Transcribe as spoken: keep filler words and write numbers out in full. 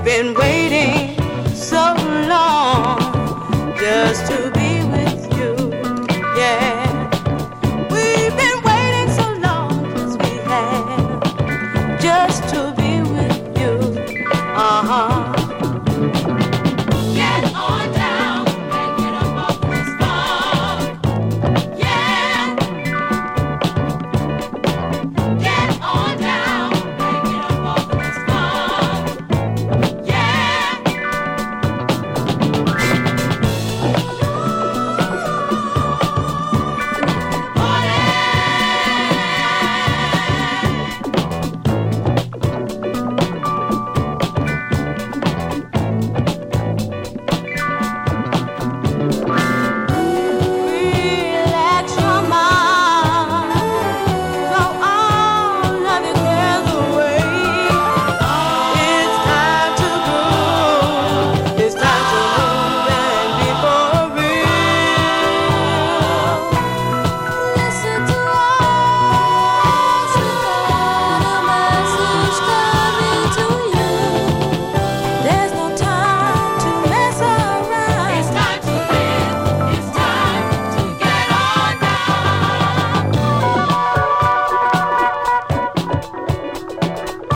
been waiting so long just to be with you, yeah. We've been waiting so long, yes we have, just to